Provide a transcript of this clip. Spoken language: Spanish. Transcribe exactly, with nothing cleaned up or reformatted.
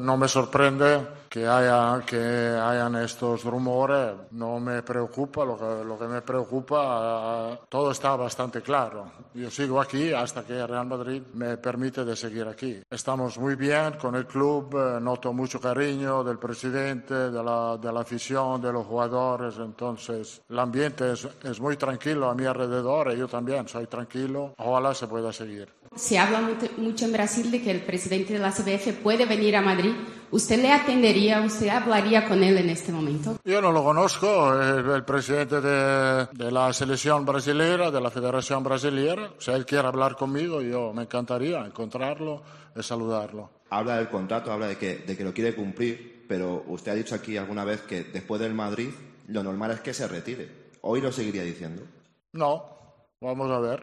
no me sorprende que haya que hayan estos rumores, no me preocupa, lo que, lo que me preocupa, todo está bastante claro. Yo sigo aquí hasta que el Real Madrid me permite de seguir aquí. Estamos muy bien con el club, noto mucho cariño del presidente, de la, de la afición, de los jugadores, entonces el ambiente es, es muy tranquilo a mi alrededor y yo también soy tranquilo, ojalá se pueda seguir. Se habla mucho en Brasil de que el presidente de la C B F puede venir a Madrid. ¿Usted le atendería, usted hablaría con él en este momento? Yo no lo conozco, es el presidente de, de la selección brasileña, de la Federación Brasileña. Si él quiere hablar conmigo, yo me encantaría encontrarlo y saludarlo. Habla del contrato, habla de que, de que lo quiere cumplir, pero usted ha dicho aquí alguna vez que después del Madrid lo normal es que se retire. ¿Hoy lo seguiría diciendo? No, vamos a ver.